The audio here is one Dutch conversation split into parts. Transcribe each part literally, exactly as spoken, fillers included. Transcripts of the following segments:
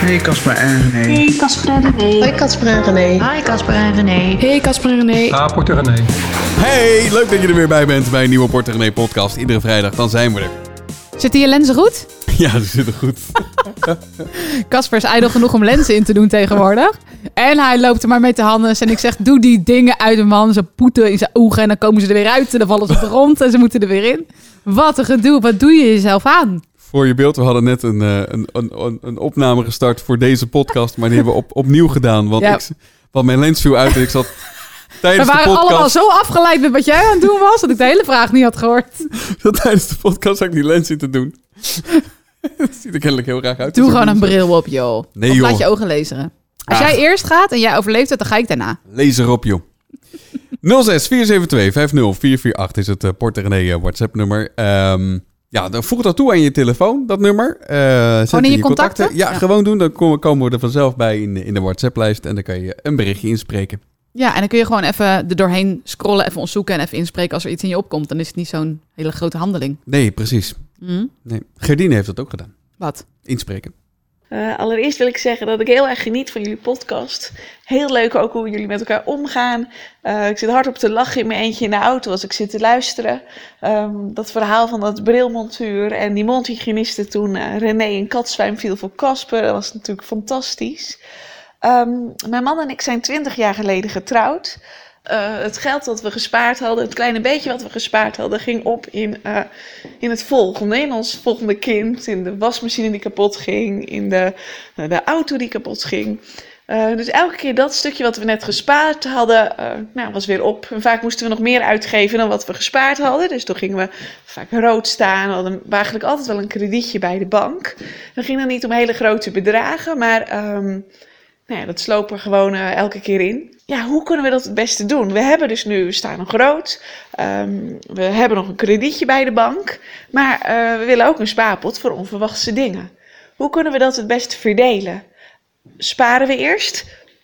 Hey Casper en René. Hey Casper en René. Hoi Casper en René. Hi Casper en René. Hey Casper en René. Ah, Porter René. Hey, leuk dat je er weer bij bent bij een nieuwe Porter René podcast. Iedere vrijdag, dan zijn we er. Zitten je lenzen goed? Ja, ze zitten goed. Casper is ijdel genoeg om lenzen in te doen tegenwoordig. En hij loopt er maar met de handen. En ik zeg, doe die dingen uit de man. Ze poeten in zijn ogen en dan komen ze er weer uit. En dan vallen ze op de grond en ze moeten er weer in. Wat een gedoe. Wat doe je jezelf aan? Voor je beeld, we hadden net een, een, een, een opname gestart voor deze podcast. Maar die hebben we op, opnieuw gedaan. Want, Ja. ik, want mijn lens viel uit en ik zat tijdens We de waren podcast... allemaal zo afgeleid met wat jij aan het doen was... dat ik de hele vraag niet had gehoord. Tijdens de podcast zag ik die lens zitten doen. Dat ziet er kennelijk heel graag uit. Doe gewoon een bril op, joh. Nee, of joh. laat je ogen laseren. Als Ah. jij eerst gaat en jij overleeft het, dan ga ik daarna. Lees erop, joh. nul zes vier zeven twee vijf nul vier vier acht is het uh, Porter René uh, WhatsApp-nummer. Um, ja, dan voeg dat toe aan je telefoon, dat nummer. Uh, zet Gewoon in je contacten? Ja, Ja. gewoon doen. Dan komen, komen we er vanzelf bij in, in de WhatsApp-lijst. En dan kan je een berichtje inspreken. Ja, en dan kun je gewoon even er doorheen scrollen, even ons en even inspreken als er iets in je opkomt. Dan is het niet zo'n hele grote handeling. Nee, precies. Hm? Nee. Gerdine heeft dat ook gedaan. Wat? Inspreken. Uh, allereerst wil ik zeggen dat ik heel erg geniet van jullie podcast. Heel leuk ook hoe jullie met elkaar omgaan. Uh, ik zit hard op te lachen in mijn eentje in de auto als ik zit te luisteren. Um, dat verhaal van dat brilmontuur en die mondhygiëniste toen uh, René in katzwijm viel voor Casper. Dat was natuurlijk fantastisch. Um, mijn man en ik zijn twintig jaar geleden getrouwd. Uh, het geld dat we gespaard hadden, het kleine beetje wat we gespaard hadden, ging op in, uh, in het volgende. In ons volgende kind, in de wasmachine die kapot ging, in de, uh, de auto die kapot ging. Uh, dus elke keer dat stukje wat we net gespaard hadden, uh, nou, was weer op. En vaak moesten we nog meer uitgeven dan wat we gespaard hadden. Dus toen gingen we vaak rood staan. We hadden eigenlijk altijd wel een kredietje bij de bank. Dan ging het niet om hele grote bedragen, maar... Um, Nou ja, dat slopen we gewoon uh, elke keer in. Ja, hoe kunnen we dat het beste doen? We hebben dus nu, we staan nog rood. Um, we hebben nog een kredietje bij de bank. Maar uh, we willen ook een spaarpot voor onverwachte dingen. Hoe kunnen we dat het beste verdelen? Sparen we eerst,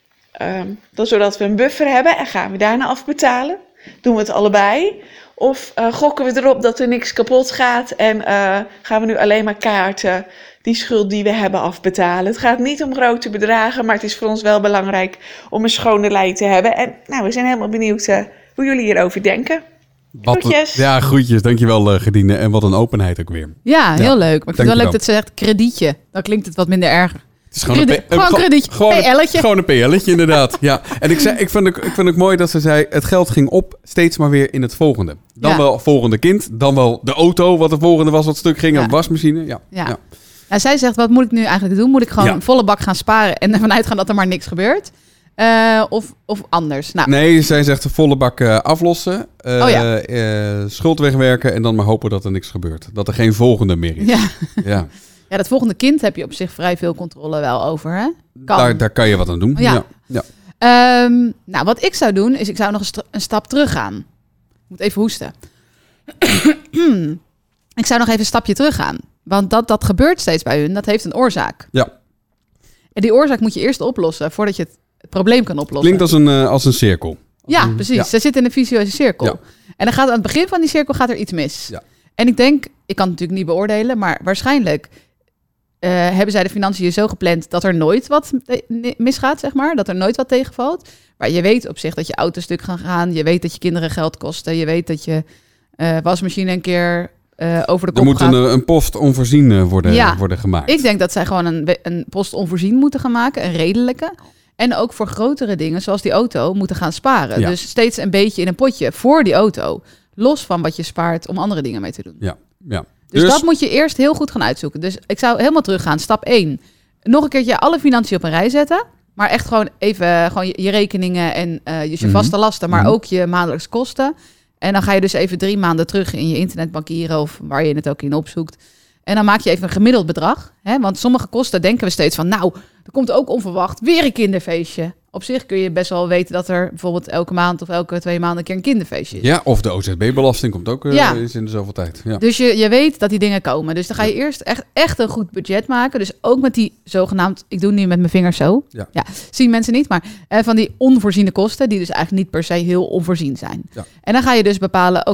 um, dan zodat we een buffer hebben en gaan we daarna afbetalen? Doen we het allebei? Of uh, gokken we erop dat er niks kapot gaat en uh, gaan we nu alleen maar kaarten die schuld die we hebben afbetalen? Het gaat niet om grote bedragen, maar het is voor ons wel belangrijk om een schone lei te hebben. En nou, we zijn helemaal benieuwd uh, hoe jullie hierover denken. Wat, Groetjes. Ja, groetjes. Dankjewel uh, Gerdine. En wat een openheid ook weer. Ja, heel Ja, leuk. Maar ik vind het wel leuk dankjewel. dat ze zegt kredietje. Dan klinkt het wat minder erg. Het is gewoon een, Credi- P- gewoon een kredietje. Gewoon een, P L'tje. gewoon een P L'tje, inderdaad. Ja. En ik, zei, ik, vond het, ik vond het mooi dat ze zei, het geld ging op steeds maar weer in het volgende. Dan Ja. wel volgende kind, dan wel de auto, wat de volgende was, wat stuk ging, Ja. een wasmachine. Ja. Ja. Ja. Nou, zij zegt, wat moet ik nu eigenlijk doen? Moet ik gewoon Ja. een volle bak gaan sparen en ervan uitgaan dat er maar niks gebeurt? Uh, of, of anders? Nou, Nee, zij zegt de volle bak uh, aflossen, uh, Oh ja. uh, schuld wegwerken en dan maar hopen dat er niks gebeurt. Dat er geen volgende meer is. ja. Ja. ja, dat volgende kind heb je op zich vrij veel controle wel over, hè? Kan. Daar, daar kan je wat aan doen. Ja. Ja. Ja. Um, nou, wat ik zou doen, is ik zou nog een, st- een stap terug gaan. Ik moet even hoesten. Ik zou nog even een stapje terug gaan. Want dat, dat gebeurt steeds bij hun, dat heeft een oorzaak. Ja. En die oorzaak moet je eerst oplossen, voordat je het, het probleem kan oplossen. Klinkt als een, uh, als een cirkel. Ja, precies. Ja. Ze zitten in een vicieuze cirkel. Ja. En dan gaat aan het begin van die cirkel gaat er iets mis. Ja. En ik denk, ik kan het natuurlijk niet beoordelen, maar waarschijnlijk uh, hebben zij de financiën zo gepland dat er nooit wat misgaat, zeg maar. Dat er nooit wat tegenvalt. Maar je weet op zich dat je auto stuk gaan gaan. Je weet dat je kinderen geld kosten. Je weet dat je uh, wasmachine een keer uh, over de kop Er moet gaat. een, een post onvoorzien uh, worden, Ja. worden gemaakt. Ik denk dat zij gewoon een, een post onvoorzien moeten gaan maken, een redelijke. En ook voor grotere dingen, zoals die auto, moeten gaan sparen. Ja. Dus steeds een beetje in een potje voor die auto. Los van wat je spaart om andere dingen mee te doen. Ja, ja. Dus, Dus- dat moet je eerst heel goed gaan uitzoeken. Dus ik zou helemaal teruggaan. Stap één. Nog een keertje alle financiën op een rij zetten. Maar echt gewoon even gewoon je, je rekeningen en uh, je, je Mhm. vaste lasten, maar Mhm. ook je maandelijkse kosten. En dan ga je dus even drie maanden terug in je internetbankieren of waar je het ook in opzoekt. En dan maak je even een gemiddeld bedrag. Hè? Want sommige kosten denken we steeds van, nou, er komt ook onverwacht weer een kinderfeestje. Op zich kun je best wel weten dat er bijvoorbeeld elke maand of elke twee maanden een keer een kinderfeestje is. Ja, of de O Z B-belasting komt ook uh, Ja. is in de zoveel tijd. Ja. Dus je, je weet dat die dingen komen. Dus dan ga je eerst echt, echt een goed budget maken. Dus ook met die zogenaamd, ik doe nu met mijn vingers zo. Ja. Ja, zien mensen niet, maar eh, van die onvoorziene kosten, die dus eigenlijk niet per se heel onvoorzien zijn. Ja. En dan ga je dus bepalen, oké,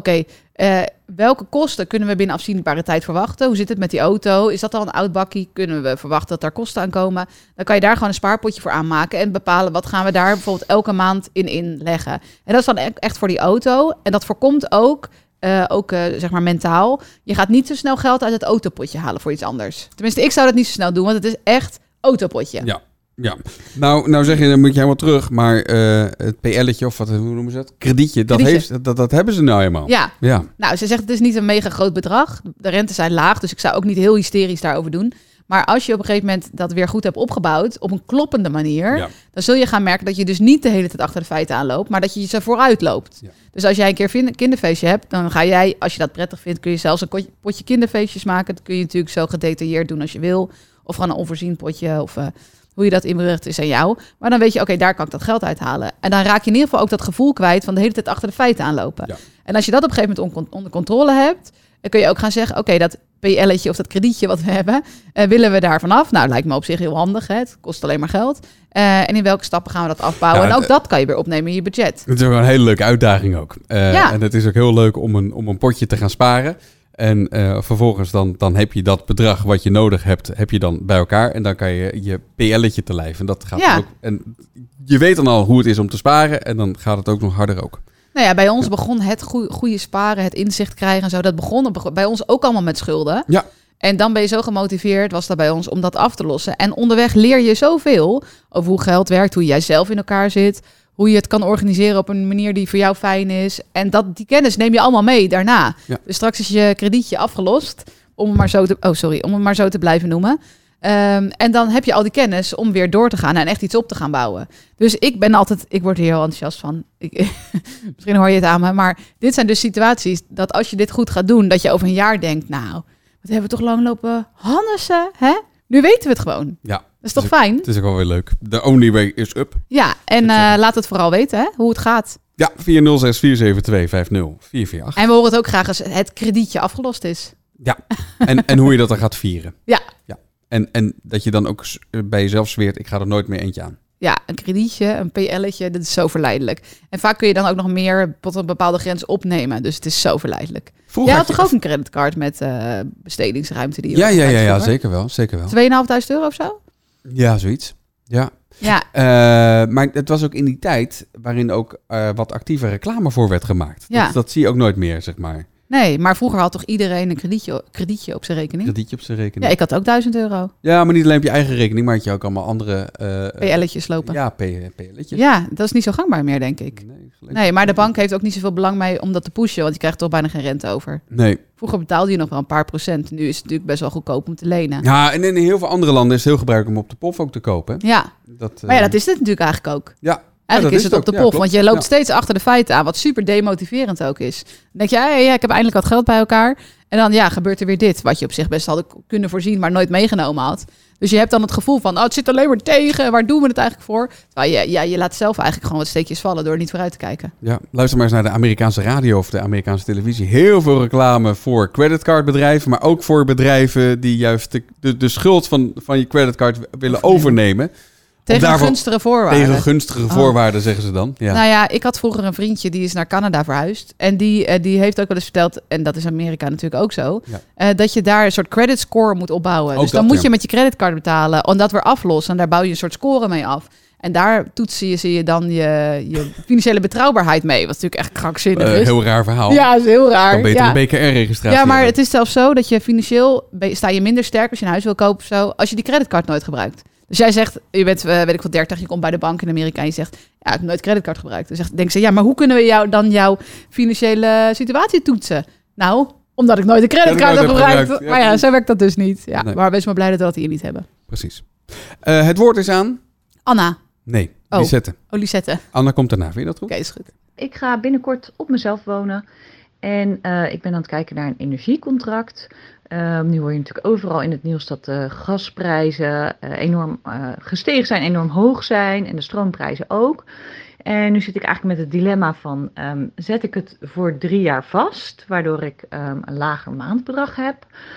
Uh, welke kosten kunnen we binnen afzienbare tijd verwachten? Hoe zit het met die auto? Is dat al een oud bakkie? Kunnen we verwachten dat daar kosten aan komen? Dan kan je daar gewoon een spaarpotje voor aanmaken en bepalen wat gaan we daar bijvoorbeeld elke maand in inleggen. En dat is dan echt voor die auto. En dat voorkomt ook, uh, ook uh, zeg maar mentaal. Je gaat niet zo snel geld uit het autopotje halen voor iets anders. Tenminste, ik zou dat niet zo snel doen, want het is echt autopotje. Ja. Ja, nou, nou zeg je, dan moet je helemaal terug. Maar uh, het P L'tje, of wat, hoe noemen ze dat? Kredietje, dat, Kredietje. Heeft, dat, dat hebben ze nou eenmaal. Ja. ja, nou, ze zegt het is niet een mega groot bedrag. De rentes zijn laag, dus ik zou ook niet heel hysterisch daarover doen. Maar als je op een gegeven moment dat weer goed hebt opgebouwd, op een kloppende manier, ja. dan zul je gaan merken dat je dus niet de hele tijd achter de feiten aanloopt, maar dat je ze vooruit loopt. Ja. Dus als jij een keer een kinderfeestje hebt, dan ga jij, als je dat prettig vindt, kun je zelfs een potje kinderfeestjes maken. Dat kun je natuurlijk zo gedetailleerd doen als je wil. Of gewoon een onvoorzien potje, of... Uh, hoe je dat inricht is aan jou. Maar dan weet je, oké, okay, daar kan ik dat geld uithalen. En dan raak je in ieder geval ook dat gevoel kwijt van de hele tijd achter de feiten aanlopen. Ja. En als je dat op een gegeven moment on- onder controle hebt, dan kun je ook gaan zeggen, oké, okay, dat P L'tje of dat kredietje wat we hebben, uh, willen we daar vanaf? Nou, lijkt me op zich heel handig. Hè? Het kost alleen maar geld. Uh, en in welke stappen gaan we dat afbouwen? Ja, en ook uh, dat kan je weer opnemen in je budget. Het is ook een hele leuke uitdaging ook. Uh, ja. En het is ook heel leuk om een, om een potje te gaan sparen. En uh, vervolgens dan, dan heb je dat bedrag wat je nodig hebt, heb je dan bij elkaar. En dan kan je je P L'tje te lijf. En dat gaat ja. ook. En je weet dan al hoe het is om te sparen. En dan gaat het ook nog harder ook. Nou ja, bij ons ja. begon het goede sparen, het inzicht krijgen en zo. Dat begon bij ons ook allemaal met schulden. Ja. En dan ben je zo gemotiveerd, was dat bij ons, om dat af te lossen. En onderweg leer je zoveel over hoe geld werkt, hoe jij zelf in elkaar zit, hoe je het kan organiseren op een manier die voor jou fijn is. En dat, die kennis neem je allemaal mee daarna. Ja. Dus straks is je kredietje afgelost, om het maar zo te, oh sorry, om het maar zo te blijven noemen. Um, en dan heb je al die kennis om weer door te gaan en echt iets op te gaan bouwen. Dus ik ben altijd, ik word hier heel enthousiast van. Ik, misschien hoor je het aan me, maar dit zijn dus situaties dat als je dit goed gaat doen, dat je over een jaar denkt, nou, wat hebben we toch lang lopen Hannessen, hè? Nu weten we het gewoon. Ja. Dat is toch het is fijn? Ook, het is ook wel weer leuk. The only way is up. Ja, en uh, laat het vooral weten, hè, hoe het gaat. Ja, vier nul zes vier zeven twee vijf nul vier vier acht. En we horen het ook graag als het kredietje afgelost is. Ja, en, en hoe je dat dan gaat vieren. Ja. ja. En, en dat je dan ook bij jezelf zweert, ik ga er nooit meer eentje aan. Ja, een kredietje, een P L'tje, dat is zo verleidelijk. En vaak kun je dan ook nog meer tot een bepaalde grens opnemen. Dus het is zo verleidelijk. Vroeger Jij had, had toch ook een creditcard met uh, bestedingsruimte? Die je ja, ja, ja, ja, zeker wel. Zeker wel. tweeënhalfduizend euro of zo? Ja, zoiets. Ja. ja. Uh, maar het was ook in die tijd waarin ook uh, wat actieve reclame voor werd gemaakt. Ja. Dat, dat zie je ook nooit meer, zeg maar. Nee, maar vroeger had toch iedereen een kredietje, kredietje op zijn rekening? Kredietje op zijn rekening. Ja, ik had ook duizend euro. Ja, maar niet alleen op je eigen rekening, maar had je ook allemaal andere... Uh, P L'tjes lopen. Ja, P L'tjes. Ja, dat is niet zo gangbaar meer, denk ik. Nee, nee, maar de bank heeft ook niet zoveel belang mee om dat te pushen, want je krijgt toch bijna geen rente over. Nee. Vroeger betaalde je nog wel een paar procent. Nu is het natuurlijk best wel goedkoop om te lenen. Ja, en in heel veel andere landen is het heel gebruikelijk om op de P O F ook te kopen. Ja, dat, uh... maar ja, dat is het natuurlijk eigenlijk ook. Ja. Eigenlijk ja, is het, het op de ook. P O F, Ja, want je loopt ja. steeds achter de feiten aan, wat super demotiverend ook is. Dan denk je, ja, ja, ik heb eindelijk wat geld bij elkaar. En dan ja, gebeurt er weer dit, wat je op zich best had kunnen voorzien, maar nooit meegenomen had. Dus je hebt dan het gevoel van, oh, het zit alleen maar tegen, waar doen we het eigenlijk voor? Terwijl je, ja, je laat zelf eigenlijk gewoon wat steekjes vallen door er niet vooruit te kijken. Ja, luister maar eens naar de Amerikaanse radio of de Amerikaanse televisie. Heel veel reclame voor creditcardbedrijven, maar ook voor bedrijven die juist de, de, de schuld van, van je creditcard willen overnemen. Tegen daarvan, gunstige voorwaarden. Tegen gunstige voorwaarden, oh. zeggen ze dan. Ja. Nou ja, ik had vroeger een vriendje die is naar Canada verhuisd. En die, uh, die heeft ook wel eens verteld, en dat is Amerika natuurlijk ook zo, ja. uh, dat je daar een soort credit score moet opbouwen. Ook dus dan dat, moet ja. je met je creditcard betalen en dat weer aflossen. En daar bouw je een soort score mee af. En daar toetsen je, zie je dan je, je financiële betrouwbaarheid mee. Wat natuurlijk echt krankzinnig uh, is. Heel raar verhaal. Ja, is heel raar. Dan beter ja. een B K R-registratie Ja, maar hebben. het is zelfs zo dat je financieel sta je minder sterk als je een huis wil kopen of zo, als je die creditcard nooit gebruikt. Dus jij zegt, je bent, uh, weet ik wel, dertig, je komt bij de bank in Amerika en je zegt, ja, ik heb nooit creditcard gebruikt. Dan zegt, denken ze, ja, maar hoe kunnen we jou dan jouw financiële situatie toetsen? Nou, omdat ik nooit een creditcard heb gebruikt. gebruikt. Ja, maar ja, zo werkt dat dus niet. Ja, nee. Maar wees maar blij dat we dat hier niet hebben. Precies. Uh, het woord is aan... Anna. Nee, oh. Lisette. Oh, Lisette. Anna komt daarna, vind je dat goed? Oké, okay, is goed. Ik ga binnenkort op mezelf wonen. En uh, ik ben aan het kijken naar een energiecontract. Uh, nu hoor je natuurlijk overal in het nieuws dat de gasprijzen uh, enorm uh, gestegen zijn, enorm hoog zijn en de stroomprijzen ook. En nu zit ik eigenlijk met het dilemma van, um, zet ik het voor drie jaar vast, waardoor ik um, een lager maandbedrag heb.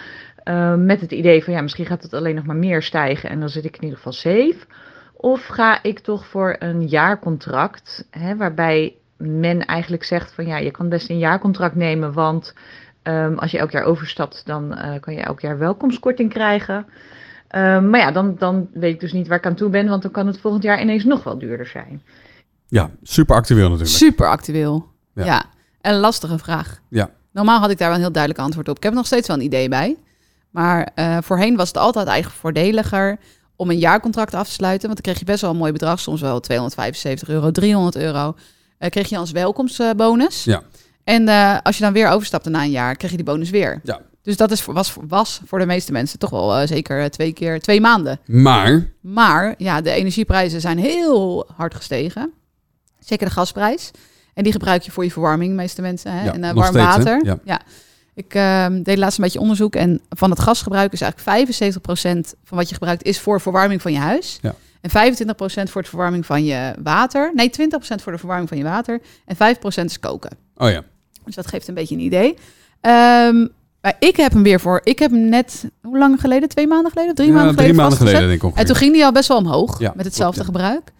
Uh, met het idee van, ja, misschien gaat het alleen nog maar meer stijgen en dan zit ik in ieder geval safe. Of ga ik toch voor een jaarcontract, hè, waarbij men eigenlijk zegt van ja, je kan best een jaarcontract nemen, want um, als je elk jaar overstapt, dan uh, kan je elk jaar welkomstkorting krijgen. Um, maar ja, dan, dan weet ik dus niet waar ik aan toe ben, want dan kan het volgend jaar ineens nog wel duurder zijn. Ja, super actueel natuurlijk. Super actueel, ja. ja. En een lastige vraag. Ja. Normaal had ik daar wel een heel duidelijk antwoord op. Ik heb er nog steeds wel een idee bij. Maar uh, voorheen was het altijd eigenlijk voordeliger om een jaarcontract af te sluiten. Want dan kreeg je best wel een mooi bedrag, soms wel tweehonderdvijfenzeventig euro, driehonderd euro. Uh, kreeg je als welkomstbonus. Ja. En uh, als je dan weer overstapte na een jaar, kreeg je die bonus weer. Ja. Dus dat is, was, was voor de meeste mensen toch wel uh, zeker twee keer twee maanden. Maar? Maar ja, de energieprijzen zijn heel hard gestegen. Zeker de gasprijs. En die gebruik je voor je verwarming, de meeste mensen. Hè? Ja, en uh, warm steeds, water. Ja. ja. Ik uh, deed laatst een beetje onderzoek. En van het gasgebruik is eigenlijk vijfenzeventig procent van wat je gebruikt is voor verwarming van je huis. Ja. En vijfentwintig procent voor de verwarming van je water. Nee, twintig procent voor de verwarming van je water. En vijf procent is koken. Oh ja. Dus dat geeft een beetje een idee. Um, maar ik heb hem weer voor... Ik heb hem net... Hoe lang geleden? Twee maanden geleden? Drie ja, maanden drie geleden maanden geleden denk ik ongeveer. En toen ging die al best wel omhoog. Ja, met hetzelfde klopt, ja. gebruik.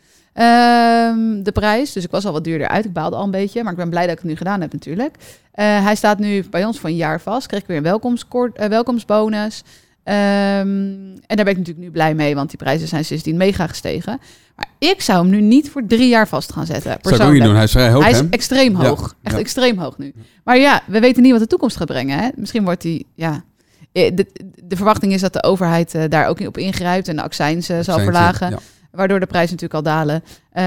Um, de prijs. Dus ik was al wat duurder uit. Ik baalde al een beetje. Maar ik ben blij dat ik het nu gedaan heb natuurlijk. Uh, hij staat nu bij ons voor een jaar vast. Kreeg ik weer een welkomstkort, uh, welkomstbonus. Um, en daar ben ik natuurlijk nu blij mee. Want die prijzen zijn sindsdien mega gestegen. Maar ik zou hem nu niet voor drie jaar vast gaan zetten. Zou ik ook niet doen. Hij is vrij hoog, Hij is hè? extreem hoog. Ja, Echt ja. extreem hoog nu. Maar ja, we weten niet wat de toekomst gaat brengen. Hè? Misschien wordt die... Ja, de, de verwachting is dat de overheid uh, daar ook op ingrijpt. En de accijns uh, zal verlagen. Ja. Waardoor de prijzen natuurlijk al dalen.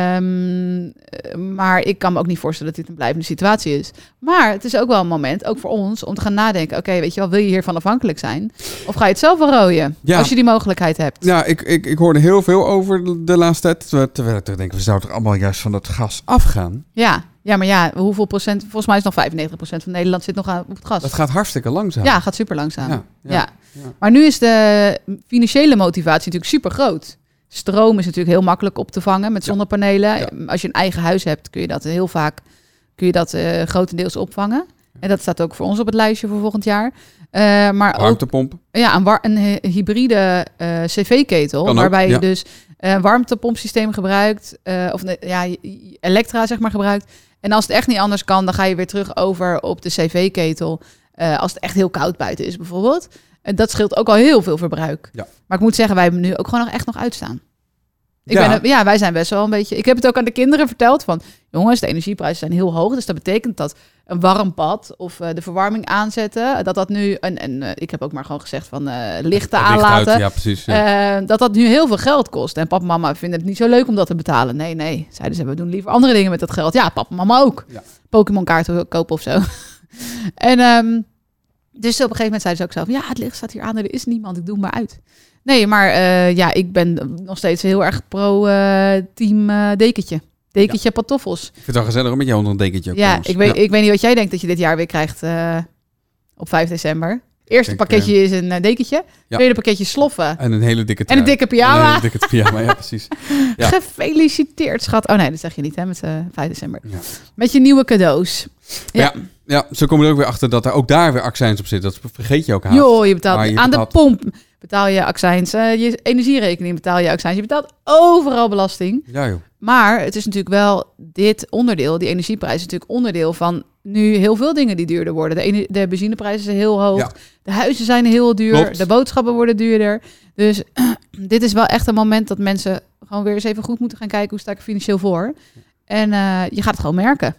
Um, maar ik kan me ook niet voorstellen dat dit een blijvende situatie is. Maar het is ook wel een moment, ook voor ons, om te gaan nadenken. Oké, okay, weet je wel, wil je hiervan afhankelijk zijn? Of ga je het zelf wel rooien? Ja. Als je die mogelijkheid hebt. Ja, ik, ik, ik hoorde heel veel over de laatste tijd. Terwijl ik toch denk, we zouden er allemaal juist van dat gas afgaan. Ja, ja, maar ja, hoeveel procent? Volgens mij is nog vijfennegentig procent van Nederland zit nog aan op het gas. Dat gaat hartstikke langzaam. Ja, gaat super langzaam. Ja, ja. ja. ja. Maar nu is de financiële motivatie natuurlijk super groot. Stroom is natuurlijk heel makkelijk op te vangen met zonnepanelen. Ja. Ja. Als je een eigen huis hebt, kun je dat heel vaak kun je dat, uh, grotendeels opvangen. En dat staat ook voor ons op het lijstje voor volgend jaar. Uh, maar warmtepomp. Ook, ja, een, war- een hybride uh, cv-ketel. Kan waarbij ook, ja. je dus een uh, warmtepompsysteem gebruikt. Uh, of ja, elektra zeg maar gebruikt. En als het echt niet anders kan, dan ga je weer terug over op de cv-ketel. Uh, als het echt heel koud buiten is bijvoorbeeld. En dat scheelt ook al heel veel verbruik. Ja. Maar ik moet zeggen, wij hebben nu ook gewoon nog echt nog uitstaan. Ik ja. Ben, ja, wij zijn best wel een beetje... Ik heb het ook aan de kinderen verteld van... Jongens, de energieprijzen zijn heel hoog. Dus dat betekent dat een warm bad of uh, de verwarming aanzetten... Dat dat nu... En, en uh, ik heb ook maar gewoon gezegd van uh, lichten aanlaten. Licht uit, ja, precies. Ja. Uh, dat dat nu heel veel geld kost. En papa en mama vinden het niet zo leuk om dat te betalen. Nee, nee. Zeiden ze, we doen liever andere dingen met dat geld. Ja, papa en mama ook. Ja. Pokémon kaarten kopen of zo. en... Um, Dus op een gegeven moment zeiden ze ook zelf... ja, het licht staat hier aan, er is niemand, ik doe maar uit. Nee, maar uh, ja, ik ben nog steeds heel erg pro-team uh, uh, dekentje. Dekentje, ja. Pantoffels. Ik vind het wel gezellig om met jou onder een dekentje. Ja, ik weet, ja. ik weet niet wat jij denkt dat je dit jaar weer krijgt uh, op vijf december. Eerste denk, pakketje uh, is een uh, dekentje. Ja. Tweede pakketje sloffen. En een hele dikke trui. En een dikke pyjama. En een hele dikke pyjama, ja precies. Ja. Gefeliciteerd, schat. Oh nee, dat zeg je niet hè, met uh, vijf december. Ja. Met je nieuwe cadeaus. Ja. ja. Ja, zo komen we er ook weer achter dat er ook daar weer accijns op zit. Dat vergeet je ook haast. Jo, je betaalt je aan betaalt... de pomp betaal je accijns. Uh, je energierekening betaal je accijns. Je betaalt overal belasting. Ja, joh. Maar het is natuurlijk wel dit onderdeel, die energieprijs is natuurlijk onderdeel van nu heel veel dingen die duurder worden. De, ene, de benzineprijzen zijn heel hoog. Ja. De huizen zijn heel duur. Klopt. De boodschappen worden duurder. Dus dit is wel echt een moment dat mensen gewoon weer eens even goed moeten gaan kijken hoe sta ik er financieel voor. En uh, je gaat het gewoon merken.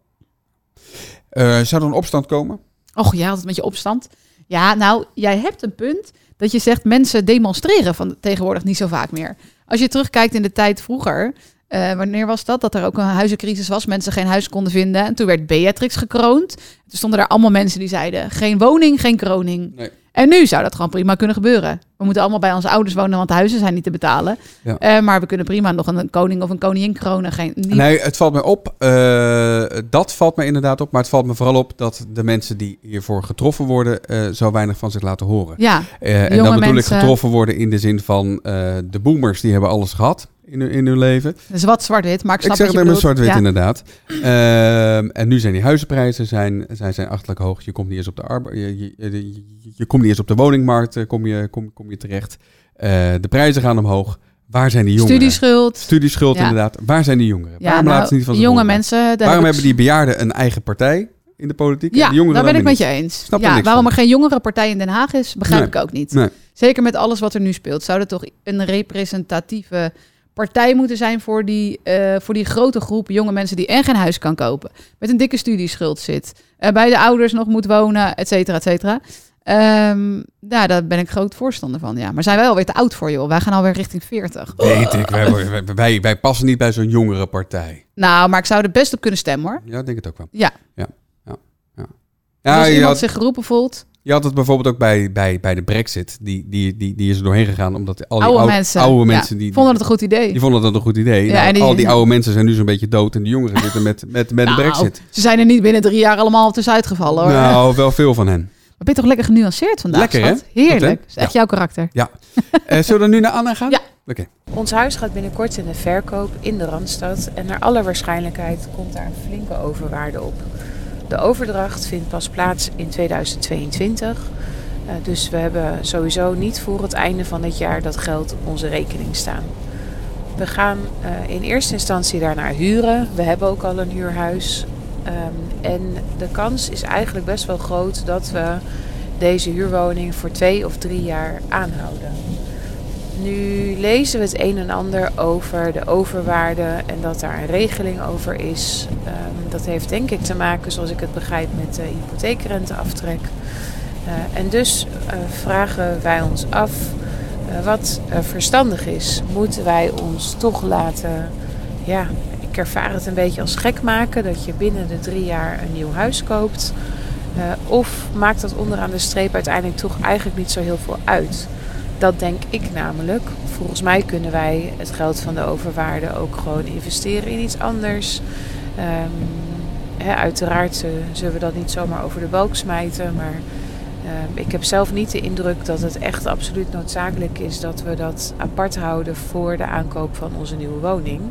Uh, zou er een opstand komen? Och ja, altijd met je opstand. Ja, nou, jij hebt een punt dat je zegt mensen demonstreren van tegenwoordig niet zo vaak meer. Als je terugkijkt in de tijd vroeger, uh, wanneer was dat? Dat er ook een huizencrisis was, mensen geen huis konden vinden. En toen werd Beatrix gekroond. Toen stonden er allemaal mensen die zeiden, geen woning, geen kroning. Nee. En nu zou dat gewoon prima kunnen gebeuren. We moeten allemaal bij onze ouders wonen, want de huizen zijn niet te betalen. Ja. Uh, maar we kunnen prima nog een koning of een koningin kronen. Geen, niet... Nee, het valt me op. Uh, dat valt me inderdaad op. Maar het valt me vooral op dat de mensen die hiervoor getroffen worden... Uh, zo weinig van zich laten horen. Ja, uh, en dan bedoel mensen... ik getroffen worden in de zin van... Uh, de boomers, die hebben alles gehad in, in hun leven. Dus wat zwart-wit, maar ik snap ik zeg het met zwart-wit ja. inderdaad. Uh, en nu zijn die huizenprijzen zijn, zijn, zijn achterlijk hoog. Je komt niet eens op de arbeid... Je, je, je, je, je komt niet eens op de woningmarkt, kom je, kom, kom je terecht. Uh, de prijzen gaan omhoog. Waar zijn die jongeren? Studieschuld. Studieschuld, ja. inderdaad. Waar zijn die jongeren? Ja, Waarom nou, laten ze niet van ze jonge horen? mensen... Waarom hebben die bejaarden een eigen partij in de politiek? Ja, en de jongeren daar ben ik met niet? je eens. Snap ja, niks waarom van. er geen jongerenpartij in Den Haag is, begrijp Nee. ik ook niet. Nee. Zeker met alles wat er nu speelt. Zou er toch een representatieve partij moeten zijn voor die, uh, voor die grote groep jonge mensen die en geen huis kan kopen. Met een dikke studieschuld zit. Uh, bij de ouders nog moet wonen, et cetera, et cetera. Um, ja, daar ben ik groot voorstander van. Ja. Maar zijn wij alweer te oud voor, joh? Wij gaan alweer richting veertig. Weet ik, wij, wij, wij, wij passen niet bij zo'n jongere partij. Nou, maar ik zou er best op kunnen stemmen, hoor. Ja, ik denk het ook wel. Ja. Ja, ja, ja. Dus ja als je, iemand had, zich geroepen voelt... je had het bijvoorbeeld ook bij, bij, bij de Brexit. Die, die, die, die is er doorheen gegaan, omdat al die oude oude mensen, oude mensen ja, die, vonden het een goed idee. Die vonden dat een goed idee. Ja, nou, en die, al die ja. oude mensen zijn nu zo'n beetje dood en de jongeren zitten met, met, met nou, de Brexit. Ze zijn er niet binnen drie jaar allemaal tussenuit gevallen, hoor. Nou, wel veel van hen. Maar ben je toch lekker genuanceerd vandaag, Lekker, schat? hè? Heerlijk. Goed, hè? Dat is echt Ja. jouw karakter. Ja. uh, zullen we nu naar Anna gaan? Ja. Oké. Okay. Ons huis gaat binnenkort in de verkoop in de Randstad. En naar alle waarschijnlijkheid komt daar een flinke overwaarde op. De overdracht vindt pas plaats in tweeduizend tweeëntwintig. Uh, dus we hebben sowieso niet voor het einde van het jaar dat geld op onze rekening staan. We gaan uh, in eerste instantie daarnaar huren. We hebben ook al een huurhuis. Um, en de kans is eigenlijk best wel groot dat we deze huurwoning voor twee of drie jaar aanhouden. Nu lezen we het een en ander over de overwaarde en dat daar een regeling over is. Um, dat heeft denk ik te maken, zoals ik het begrijp, met de hypotheekrenteaftrek. Uh, en dus uh, vragen wij ons af uh, wat uh, verstandig is. Moeten wij ons toch laten... Ja, ik ervaar het een beetje als gek maken dat je binnen de drie jaar een nieuw huis koopt. Uh, of maakt dat onderaan de streep uiteindelijk toch eigenlijk niet zo heel veel uit. Dat denk ik namelijk. Volgens mij kunnen wij het geld van de overwaarde ook gewoon investeren in iets anders. Um, hè, uiteraard uh, zullen we dat niet zomaar over de balk smijten. Maar uh, ik heb zelf niet de indruk dat het echt absoluut noodzakelijk is dat we dat apart houden voor de aankoop van onze nieuwe woning.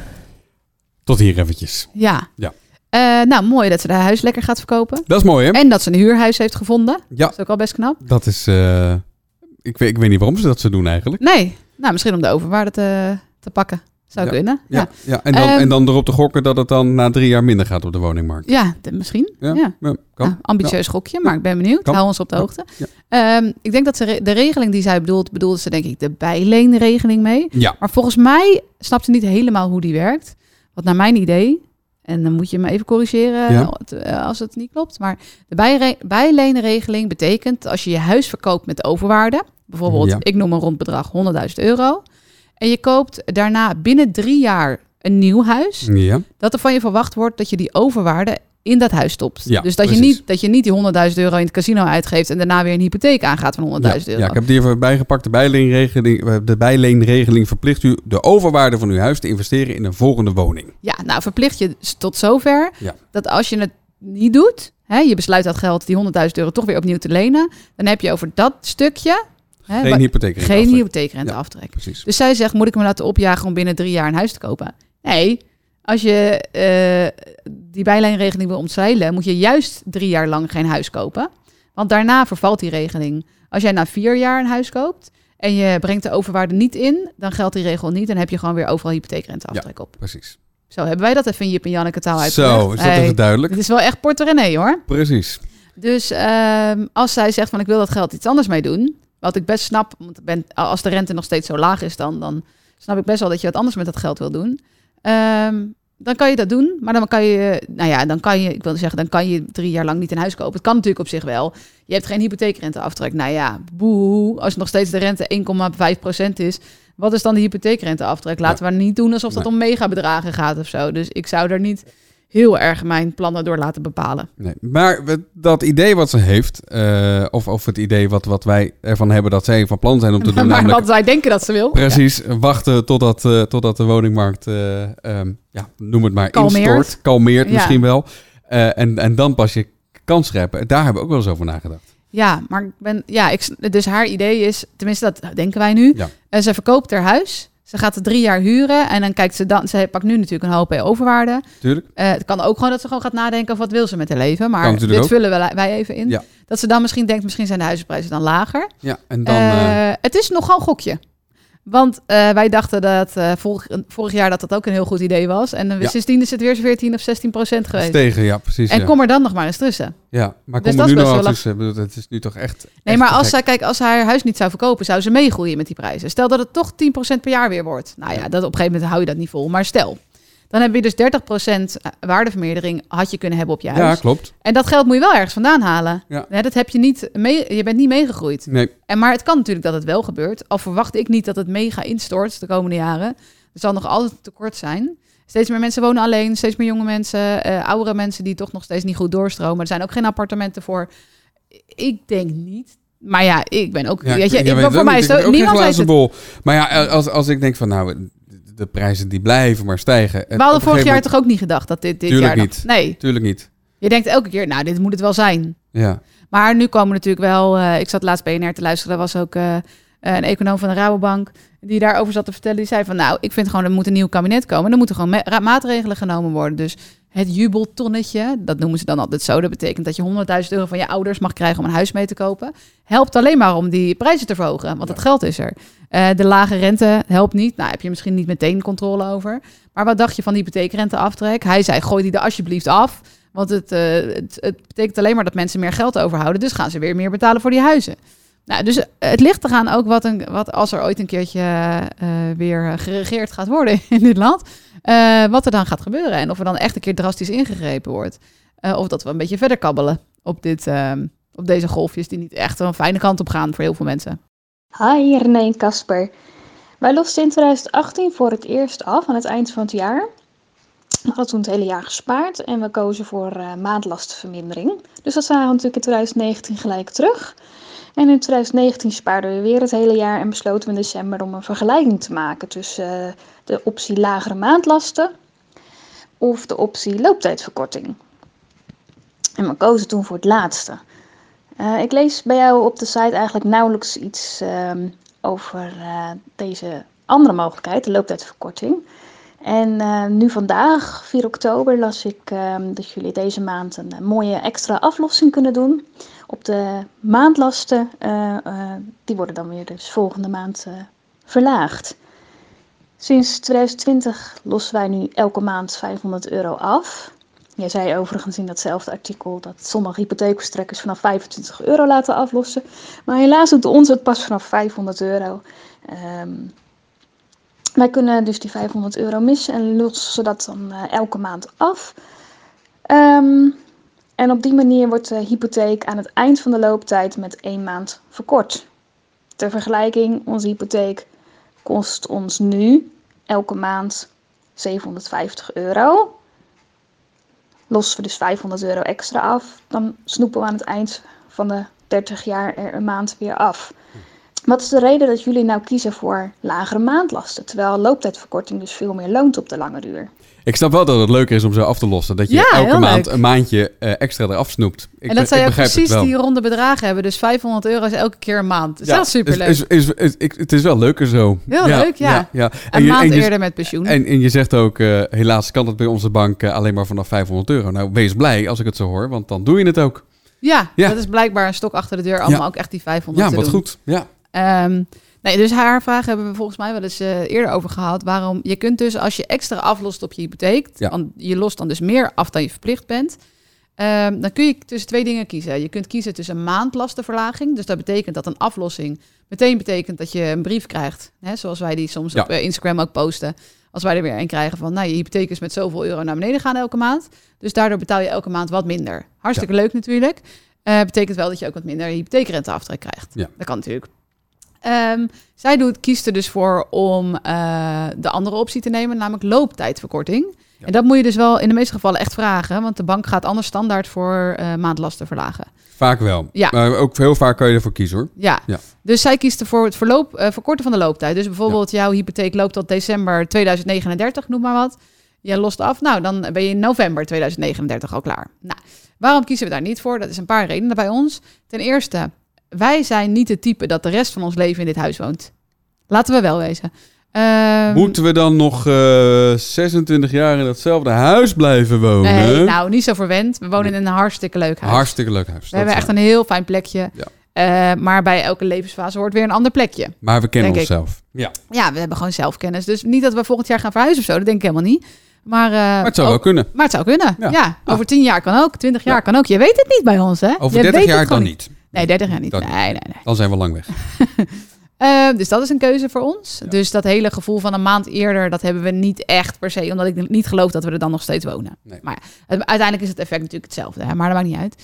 Tot hier eventjes. Ja. ja. Uh, nou, mooi dat ze haar huis lekker gaat verkopen. Dat is mooi, hè? En dat ze een huurhuis heeft gevonden. Ja. Dat is ook al best knap. Dat is... Uh, ik, weet, ik weet niet waarom ze dat zo doen eigenlijk. Nee. Nou, misschien om de overwaarde te, te pakken. Zou ja. kunnen. Ja, ja. ja. En, dan, um, en dan erop te gokken dat het dan na drie jaar minder gaat op de woningmarkt. Ja, de, misschien. Ja. ja. ja kan. Nou, ambitieus ja. gokje, maar ik ben benieuwd. Kan. Hou ons op de hoogte. Ja. Um, ik denk dat ze re- de regeling die zij bedoelt, bedoelde ze denk ik de bijleenregeling mee. Ja. Maar volgens mij snapt ze niet helemaal hoe die werkt. Want naar mijn idee, en dan moet je me even corrigeren ja. als het niet klopt. Maar de bijre- bijleenregeling betekent als je je huis verkoopt met overwaarde. Bijvoorbeeld, ja. ik noem een rond bedrag honderdduizend euro. En je koopt daarna binnen drie jaar een nieuw huis. Ja. Dat er van je verwacht wordt dat je die overwaarde in dat huis stopt. Ja, dus dat je, niet, dat je niet die honderdduizend euro in het casino uitgeeft en daarna weer een hypotheek aangaat van honderdduizend ja, euro. Ja, ik heb die even bijgepakt. De bijleenregeling, de bijleenregeling verplicht u de overwaarde van uw huis te investeren in een volgende woning. Ja, nou verplicht je tot zover ja. dat als je het niet doet, hè, je besluit dat geld, die honderdduizend euro, toch weer opnieuw te lenen, dan heb je over dat stukje... Hè, geen hypotheekrenteaftrek. Geen hypotheekrenteaftrek. Ja, precies. Dus zij zegt, moet ik me laten opjagen om binnen drie jaar een huis te kopen? Nee, als je uh, die bijlijnregeling wil omzeilen, moet je juist drie jaar lang geen huis kopen. Want daarna vervalt die regeling. Als jij na vier jaar een huis koopt en je brengt de overwaarde niet in, dan geldt die regel niet. Dan heb je gewoon weer overal hypotheekrenteaftrek ja, op. Precies. Zo, hebben wij dat even in Jip en Janneke taal uitgelegd. Zo, is dat hey, even duidelijk? Het is wel echt Porto-René, hoor. Precies. Dus uh, als zij zegt van ik wil dat geld iets anders mee doen, wat ik best snap, want ben, als de rente nog steeds zo laag is dan, dan snap ik best wel dat je wat anders met dat geld wil doen. Um, dan kan je dat doen, maar dan kan je, nou ja, dan kan je, ik wilde zeggen, dan kan je drie jaar lang niet een huis kopen. Het kan natuurlijk op zich wel. Je hebt geen hypotheekrenteaftrek. Nou ja, boehoe, als nog steeds de rente één komma vijf procent is, wat is dan de hypotheekrenteaftrek? Laten ja. we niet doen alsof dat nee. om megabedragen gaat of zo. Dus ik zou er niet heel erg mijn plannen door laten bepalen. Nee, maar dat idee wat ze heeft, uh, of, of het idee wat, wat wij ervan hebben dat zij van plan zijn om te doen. Maar namelijk, wat zij denken dat ze wil. Precies, ja. wachten totdat, uh, totdat de woningmarkt, uh, um, ja, noem het maar, kalmeert. instort. Kalmeert ja. misschien wel. Uh, en, en dan pas je kans scheppen. Daar hebben we ook wel eens over nagedacht. Ja, maar ik ben, ja, ik, dus haar idee is, tenminste dat denken wij nu. Ja. Uh, ze verkoopt haar huis. Ze gaat er drie jaar huren en dan kijkt ze dan. Ze pakt nu natuurlijk een hoop overwaarde. Tuurlijk. Uh, het kan ook gewoon dat ze gewoon gaat nadenken over wat wil ze met haar leven. Maar dit ook. vullen we, wij even in. Ja. Dat ze dan misschien denkt, misschien zijn de huizenprijzen dan lager. Ja, en dan. Uh, uh... Het is nogal een gokje. Want uh, wij dachten dat uh, vorig, vorig jaar dat dat ook een heel goed idee was. En uh, ja. sindsdien is het weer veertien of zestien procent geweest. Tegen, ja, precies. En ja. kom er dan nog maar eens tussen. Ja, maar dus kom er nu nog wel tussen. Bedoel, het is nu toch echt... Nee, echt maar als zij, kijk, als zij haar huis niet zou verkopen, zou ze meegroeien met die prijzen. Stel dat het toch tien procent per jaar weer wordt. Nou ja, dat, op een gegeven moment hou je dat niet vol. Maar stel, dan heb je dus dertig procent waardevermeerdering had je kunnen hebben op je huis. Ja, klopt. En dat geld moet je wel ergens vandaan halen. Ja. Ja, dat heb je niet mee, je bent niet meegegroeid. Nee. En maar het kan natuurlijk dat het wel gebeurt. Al verwacht ik niet dat het mega instort de komende jaren. Er zal nog altijd tekort zijn. Steeds meer mensen wonen alleen, steeds meer jonge mensen, uh, oudere mensen die toch nog steeds niet goed doorstromen. Er zijn ook geen appartementen voor. Ik denk niet. Maar ja, ik ben ook. Ja, weet je, ja, ik, weet voor mij is het ook niemand weet het. Bol. Maar ja, als, als ik denk van nou, de prijzen die blijven maar stijgen. We hadden vorig jaar moment... toch ook niet gedacht dat dit dit Tuurlijk jaar. Niet. Nog... Nee, tuurlijk niet. Je denkt elke keer, nou, dit moet het wel zijn. Ja. Maar nu komen natuurlijk wel. Uh, ik zat laatst B N R te luisteren. Daar was ook uh, een econoom van de Rabobank die daarover zat te vertellen. Die zei van, nou, ik vind gewoon er moet een nieuw kabinet komen. Er moeten gewoon ma- maatregelen genomen worden. Dus het jubeltonnetje, dat noemen ze dan altijd zo. Dat betekent dat je honderdduizend euro van je ouders mag krijgen om een huis mee te kopen. Helpt alleen maar om die prijzen te verhogen, want het geld is er. Uh, de lage rente helpt niet. Nou, heb je misschien niet meteen controle over. Maar wat dacht je van die hypotheekrenteaftrek? Hij zei, gooi die er alsjeblieft af. Want het, uh, het, het betekent alleen maar dat mensen meer geld overhouden. Dus gaan ze weer meer betalen voor die huizen. Nou, dus het ligt eraan ook wat, een, wat als er ooit een keertje uh, weer geregeerd gaat worden in dit land. Uh, wat er dan gaat gebeuren. En of er dan echt een keer drastisch ingegrepen wordt. Uh, of dat we een beetje verder kabbelen op, dit, uh, op deze golfjes die niet echt een fijne kant op gaan voor heel veel mensen. Hi René en Casper. Wij losten in twintig achttien voor het eerst af aan het eind van het jaar. We hadden toen het hele jaar gespaard en we kozen voor uh, maandlastenvermindering. Dus dat zagen we natuurlijk in twintig negentien gelijk terug. En in twintig negentien spaarden we weer het hele jaar en besloten we in december om een vergelijking te maken tussen uh, de optie lagere maandlasten of de optie looptijdverkorting. En we kozen toen voor het laatste. Uh, ik lees bij jou op de site eigenlijk nauwelijks iets uh, over uh, deze andere mogelijkheid, de looptijdverkorting. En uh, nu vandaag, vier oktober, las ik uh, dat jullie deze maand een uh, mooie extra aflossing kunnen doen. Op de maandlasten, uh, uh, die worden dan weer dus volgende maand uh, verlaagd. Sinds twintig twintig lossen wij nu elke maand vijfhonderd euro af. Jij zei overigens in datzelfde artikel dat sommige hypotheekverstrekkers vanaf vijfentwintig euro laten aflossen. Maar helaas doet ons het pas vanaf vijfhonderd euro. Um, wij kunnen dus die vijfhonderd euro missen en lossen dat dan uh, elke maand af. Um, en op die manier wordt de hypotheek aan het eind van de looptijd met één maand verkort. Ter vergelijking, onze hypotheek kost ons nu elke maand zevenhonderdvijftig euro. Lossen we dus vijfhonderd euro extra af, dan snoepen we aan het eind van de dertig jaar er een maand weer af. Wat is de reden dat jullie nou kiezen voor lagere maandlasten, terwijl looptijdverkorting dus veel meer loont op de lange duur? Ik snap wel dat het leuker is om zo af te lossen. Dat je ja, elke maand leuk. een maandje uh, extra eraf snoept. Ik, en dat zij ook precies die ronde bedragen hebben. Dus vijfhonderd euro is elke keer een maand. Dat is ja, wel superleuk. Is, is, is, is, is, het is wel leuker zo. Heel ja, leuk, ja. ja, ja. Een je, maand je, eerder met pensioen. En, en je zegt ook, uh, helaas kan het bij onze bank uh, alleen maar vanaf vijfhonderd euro. Nou, wees blij als ik het zo hoor, want dan doe je het ook. Ja, ja. Dat is blijkbaar een stok achter de deur. Allemaal ja. ook echt die vijfhonderd ja, te wat doen. goed. Ja. Um, Nee, dus haar vraag hebben we volgens mij wel eens uh, eerder over gehad. Waarom je kunt dus als je extra aflost op je hypotheek, ja. dan, je lost dan dus meer af dan je verplicht bent. Um, dan kun je tussen twee dingen kiezen. Je kunt kiezen tussen maandlastenverlaging. Dus dat betekent dat een aflossing meteen betekent dat je een brief krijgt. Hè, zoals wij die soms ja. op uh, Instagram ook posten. Als wij er weer een krijgen van, nou, je hypotheek is met zoveel euro naar beneden gaan elke maand. Dus daardoor betaal je elke maand wat minder. Hartstikke ja. leuk natuurlijk. Uh, betekent wel dat je ook wat minder hypotheekrenteaftrek krijgt. Ja. Dat kan natuurlijk. Um, zij doet, kiest er dus voor om uh, de andere optie te nemen, namelijk looptijdverkorting. Ja. En dat moet je dus wel in de meeste gevallen echt vragen, want de bank gaat anders standaard voor uh, maandlasten verlagen. Vaak wel, ja. maar ook heel vaak kan je ervoor kiezen hoor. Ja, ja. Dus zij kiest ervoor het verloop, uh, verkorten van de looptijd. Dus bijvoorbeeld ja. jouw hypotheek loopt tot december tweeduizend negenendertig, noem maar wat. Je lost af, nou dan ben je in november tweeduizend negenendertig al klaar. Nou, waarom kiezen we daar niet voor? Dat is een paar redenen bij ons. Ten eerste, wij zijn niet het type dat de rest van ons leven in dit huis woont. Laten we wel wezen. Um, Moeten we dan nog uh, zesentwintig jaar in datzelfde huis blijven wonen? Nee, nou, niet zo verwend. We wonen nee. in een hartstikke leuk huis. Hartstikke leuk huis. We hebben echt waar. een heel fijn plekje. Ja. Uh, maar bij elke levensfase hoort weer een ander plekje. Maar we kennen onszelf. Ja. ja, we hebben gewoon zelfkennis. Dus niet dat we volgend jaar gaan verhuizen of zo. Dat denk ik helemaal niet. Maar, uh, maar het zou ook, wel kunnen. Maar het zou kunnen, ja. ja over tien jaar kan ook, twintig jaar ja. kan ook. Je weet het niet bij ons, hè? Over dertig jaar dan niet. niet. Nee, dertig jaar niet. Nee, nee, nee. Dan zijn we lang weg. uh, dus dat is een keuze voor ons. Ja. Dus dat hele gevoel van een maand eerder, dat hebben we niet echt per se. Omdat ik niet geloof dat we er dan nog steeds wonen. Nee. Maar ja, uiteindelijk is het effect natuurlijk hetzelfde. Hè? Maar dat maakt niet uit.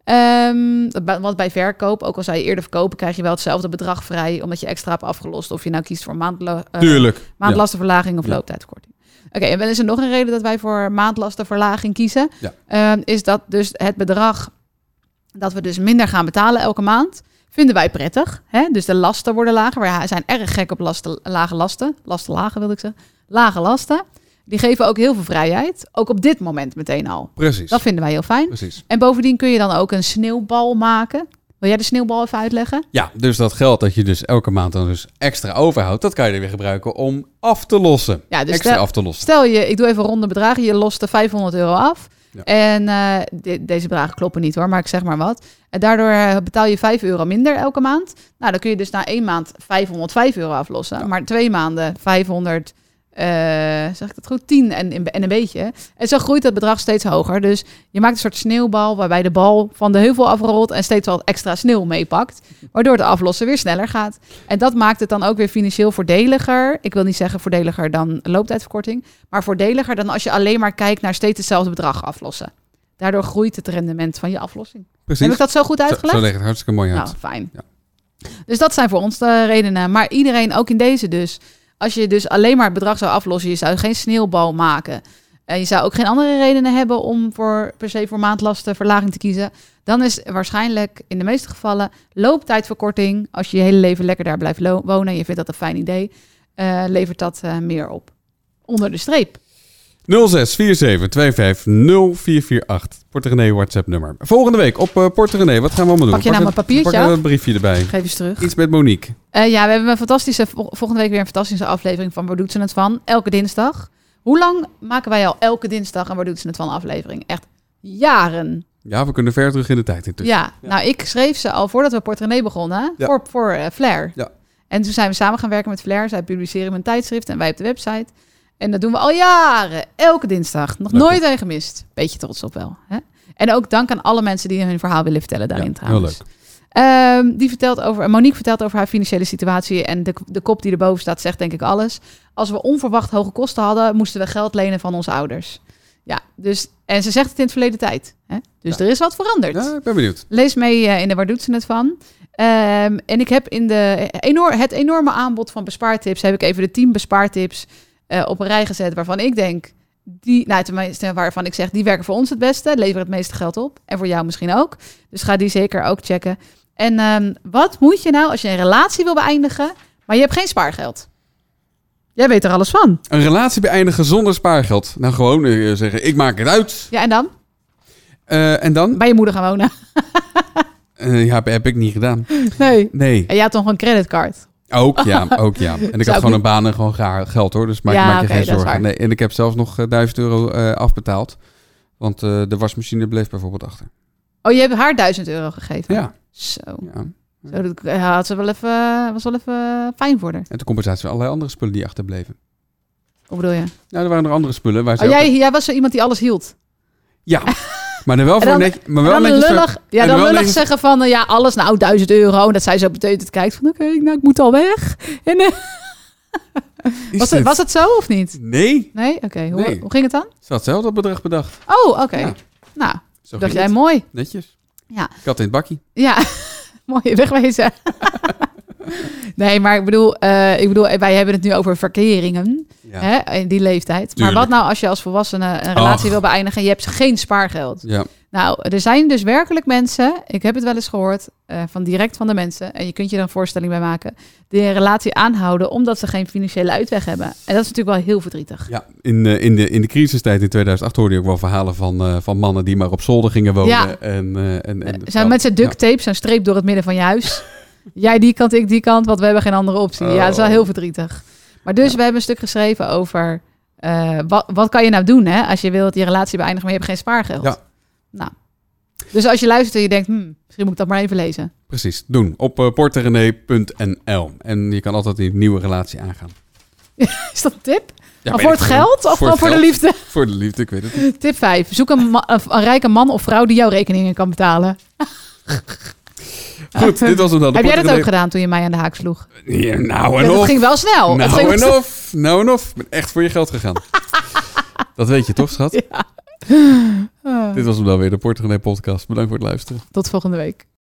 Um, want bij verkoop, ook al zou je eerder verkopen, krijg je wel hetzelfde bedrag vrij, omdat je extra hebt afgelost. Of je nou kiest voor maandlo- uh, maandlastenverlaging of ja. looptijdverkorting. Oké, okay, en dan is er nog een reden dat wij voor maandlastenverlaging kiezen. Ja. Um, is dat dus het bedrag dat we dus minder gaan betalen elke maand, vinden wij prettig. Hè? Dus de lasten worden lager. We zijn erg gek op lasten, lage lasten. Lasten lagen wilde ik zeggen. Lage lasten. Die geven ook heel veel vrijheid. Ook op dit moment meteen al. Precies. Dat vinden wij heel fijn. Precies. En bovendien kun je dan ook een sneeuwbal maken. Wil jij de sneeuwbal even uitleggen? Ja, dus dat geld dat je dus elke maand dan dus extra overhoudt, dat kan je er weer gebruiken om af te lossen. Ja, dus extra stel, af te lossen. Stel je, ik doe even ronde bedragen. Je lost de vijfhonderd euro af. Ja. En uh, de, deze bedragen kloppen niet hoor, maar ik zeg maar wat. En daardoor betaal je vijf euro minder elke maand. Nou, dan kun je dus na één maand vijfhonderdvijf euro aflossen. Ja. Maar twee maanden vijfhonderd... Uh, zeg ik dat goed? tien en, en een beetje. En zo groeit dat bedrag steeds hoger. Dus je maakt een soort sneeuwbal waarbij de bal van de heuvel afrolt en steeds wat extra sneeuw meepakt. Waardoor het aflossen weer sneller gaat. En dat maakt het dan ook weer financieel voordeliger. Ik wil niet zeggen voordeliger dan looptijdverkorting. Maar voordeliger dan als je alleen maar kijkt naar steeds hetzelfde bedrag aflossen. Daardoor groeit het rendement van je aflossing. Precies. Heb ik dat zo goed uitgelegd? Zo, zo leg het hartstikke mooi uit. Nou, fijn. Ja. Dus dat zijn voor ons de redenen. Maar iedereen, ook in deze dus. Als je dus alleen maar het bedrag zou aflossen, je zou geen sneeuwbal maken. En je zou ook geen andere redenen hebben om voor, per se voor maandlastenverlaging te kiezen. Dan is waarschijnlijk in de meeste gevallen looptijdverkorting. Als je je hele leven lekker daar blijft lo- wonen en je vindt dat een fijn idee, uh, levert dat uh, meer op. Onder de streep. nul zes vier zeven twee vijf nul vier vier acht. Porte René WhatsApp nummer. Volgende week op uh, Porte René. Wat gaan we allemaal doen? Pak je nou mijn papiertje? Pak een briefje erbij. Geef eens terug. Iets met Monique. Uh, ja, we hebben een fantastische, volgende week weer een fantastische aflevering van Waar doet ze het van? Elke dinsdag. Hoe lang maken wij al elke dinsdag een Waar doet ze het van aflevering? Echt jaren. Ja, we kunnen ver terug in de tijd intussen. Ja, ja. Nou ik schreef ze al voordat we Porte René begonnen. Ja. Voor, voor uh, Flair. Ja. En toen zijn we samen gaan werken met Flair. Zij publiceren een tijdschrift en wij op de website. En dat doen we al jaren. Elke dinsdag. Nog Leuk. Nooit een gemist. Beetje trots op wel. Hè? En ook dank aan alle mensen die hun verhaal willen vertellen daarin ja, trouwens. Heel leuk. Um, die vertelt over, Monique vertelt over haar financiële situatie. En de, de kop die erboven staat zegt denk ik alles. Als we onverwacht hoge kosten hadden, moesten we geld lenen van onze ouders. Ja, dus, en ze zegt het in het verleden tijd. Hè? Dus ja. Er is wat veranderd. Ja, ik ben benieuwd. Lees mee uh, in de Waar doet ze het van. Um, en ik heb in de enorm, het enorme aanbod van bespaartips, heb ik even de tien bespaartips Uh, op een rij gezet waarvan ik denk, die, nou, tenminste waarvan ik zeg, die werken voor ons het beste, leveren het meeste geld op. En voor jou misschien ook. Dus ga die zeker ook checken. En um, wat moet je nou als je een relatie wil beëindigen, maar je hebt geen spaargeld? Jij weet er alles van. Een relatie beëindigen zonder spaargeld. Nou, gewoon uh, zeggen, ik maak het uit. Ja, en dan? Uh, en dan? Bij je moeder gaan wonen. uh, ja, heb ik niet gedaan. Nee. Nee. En jij had toch een creditcard? Ook ja, ook ja. En ik had gewoon een baan en gewoon geld hoor. Dus maak, ja, maak je okay, geen zorgen. Nee, en ik heb zelfs nog uh, duizend euro uh, afbetaald. Want uh, de wasmachine bleef bijvoorbeeld achter. Oh, je hebt haar duizend euro gegeven? Ja. Zo. Ja. Zo dat had ze wel even, was wel even fijn voor haar. En de compensatie van allerlei andere spullen die achterbleven. Hoe bedoel je? Nou, er waren nog andere spullen. Waar ze oh, jij, jij was zo iemand die alles hield? Ja. Maar dan wel voor dan, net, maar wel dan netjes lullig, zo, ja, dan wel lullig netjes zeggen van uh, ja, alles nou duizend euro. En dat zij zo betekent kijkt van oké, okay, nou ik moet al weg. En, uh, was, het, was het zo of niet? Nee. Nee? Oké. Okay. Hoe, nee. hoe ging het dan? Ze had zelf dat bedrag bedacht. Oh, oké. Okay. Ja. Nou, zo dacht jij het. Mooi. Netjes. Ja. Ik had in het bakkie. Ja, mooi wegwezen. Nee, maar ik bedoel, uh, ik bedoel, wij hebben het nu over verkeringen. Ja. Hè, in die leeftijd. Tuurlijk. Maar wat nou als je als volwassene een relatie Ach. wil beëindigen en je hebt geen spaargeld? Ja. Nou, er zijn dus werkelijk mensen, ik heb het wel eens gehoord, uh, van direct van de mensen, en je kunt je er een voorstelling bij maken, die een relatie aanhouden omdat ze geen financiële uitweg hebben. En dat is natuurlijk wel heel verdrietig. Ja, in, uh, in, de, in de crisistijd in tweeduizend acht hoorde je ook wel verhalen van, uh, van mannen die maar op zolder gingen wonen. Ja. En, uh, en, en, uh, zijn met zijn duct tape, ja. zo'n streep door het midden van je huis. Jij die kant, ik die kant, want we hebben geen andere optie. Oh. Ja, dat is wel heel verdrietig. Maar dus ja. we hebben een stuk geschreven over uh, wat, wat kan je nou doen hè, als je wilt je relatie beëindigen, maar je hebt geen spaargeld. Ja. Nou. Dus als je luistert en je denkt, hm, misschien moet ik dat maar even lezen. Precies, doen. Op uh, porterenee punt n l. En je kan altijd een nieuwe relatie aangaan. Is dat een tip? Ja, of voor het geld of voor, voor, voor de liefde? Voor de liefde, ik weet het niet. Tip vijf. Zoek een, ma- een rijke man of vrouw die jouw rekeningen kan betalen. Goed, dit was hem dan. Heb jij dat ook gedaan toen je mij aan de haak sloeg? Ja, nou en ja, of. Dat ging wel snel. Nou ging en wel of. Nou en of. Ik ben echt voor je geld gegaan. Dat weet je toch, schat? Ja. Dit was hem dan weer, de Porterenee podcast. Bedankt voor het luisteren. Tot volgende week.